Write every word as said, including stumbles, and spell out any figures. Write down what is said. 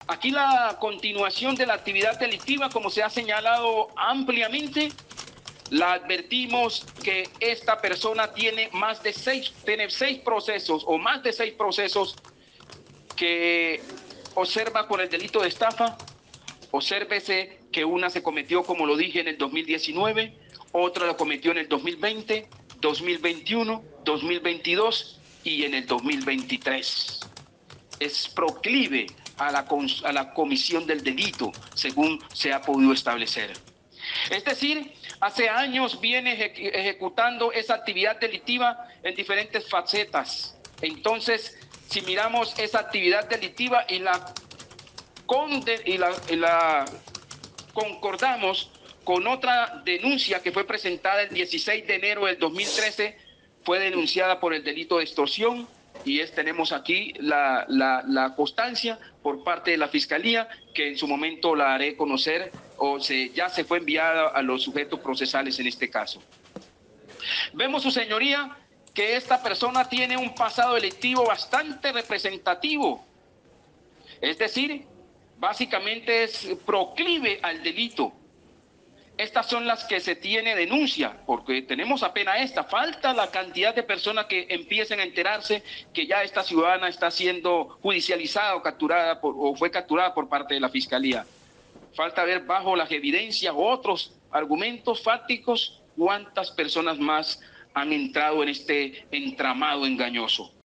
Aquí la continuación de la actividad delictiva, como se ha señalado ampliamente, la advertimos que esta persona tiene más de seis, tiene seis procesos o más de seis procesos que observa por el delito de estafa. Obsérvese que una se cometió, como lo dije, en el dos mil diecinueve, otra la cometió en el dos mil veinte, dos mil veintiuno, dos mil veintidós y en el dos mil veintitrés. Es proclive a la, a la comisión del delito, según se ha podido establecer. Es decir, hace años viene eje ejecutando esa actividad delictiva en diferentes facetas. Entonces, si miramos esa actividad delictiva y la, y la, y la concordamos con otra denuncia que fue presentada el dieciséis de enero del dos mil trece, fue denunciada por el delito de extorsión, y es, tenemos aquí la, la, la constancia por parte de la Fiscalía, que en su momento la haré conocer, o se, ya se fue enviada a los sujetos procesales en este caso. Vemos, su señoría, que esta persona tiene un pasado delictivo bastante representativo, es decir, básicamente es proclive al delito. Estas son las que se tiene denuncia, porque tenemos apenas esta. Falta la cantidad de personas que empiecen a enterarse que ya esta ciudadana está siendo judicializada o capturada por, o fue capturada por parte de la Fiscalía. Falta ver bajo las evidencias o otros argumentos fácticos cuántas personas más han entrado en este entramado engañoso.